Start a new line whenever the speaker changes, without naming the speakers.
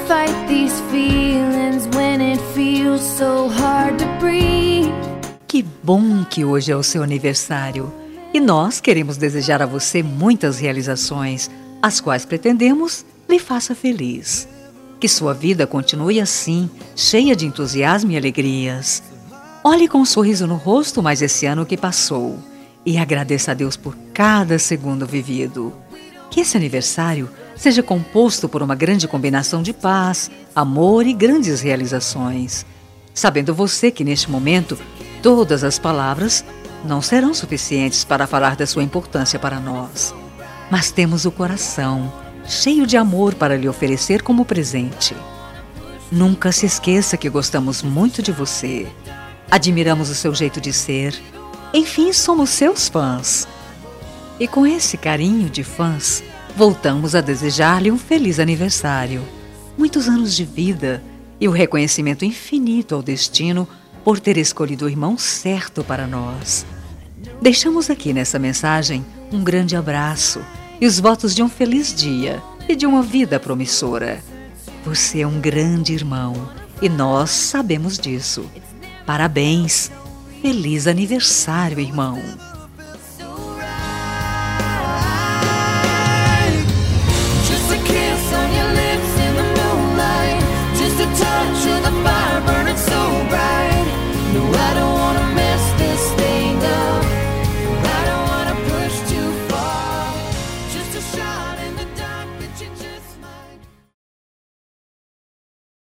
fight these feelings when it feels so hard to breathe.
Que bom que hoje é o seu aniversário e nós queremos desejar a você muitas realizações, as quais pretendemos lhe faça feliz. Que sua vida continue assim, cheia de entusiasmo e alegrias. Olhe com um sorriso no rosto mais esse ano que passou e agradeça a Deus por cada segundo vivido. Que esse aniversário seja composto por uma grande combinação de paz, amor e grandes realizações. Sabendo você que neste momento todas as palavras não serão suficientes para falar da sua importância para nós. Mas temos o coração cheio de amor para lhe oferecer como presente. Nunca se esqueça que gostamos muito de você. Admiramos o seu jeito de ser. Enfim, somos seus fãs. E com esse carinho de fãs, voltamos a desejar-lhe um feliz aniversário, muitos anos de vida e o reconhecimento infinito ao destino por ter escolhido o irmão certo para nós. Deixamos aqui nessa mensagem um grande abraço e os votos de um feliz dia e de uma vida promissora. Você é um grande irmão e nós sabemos disso. Parabéns! Feliz aniversário, irmão!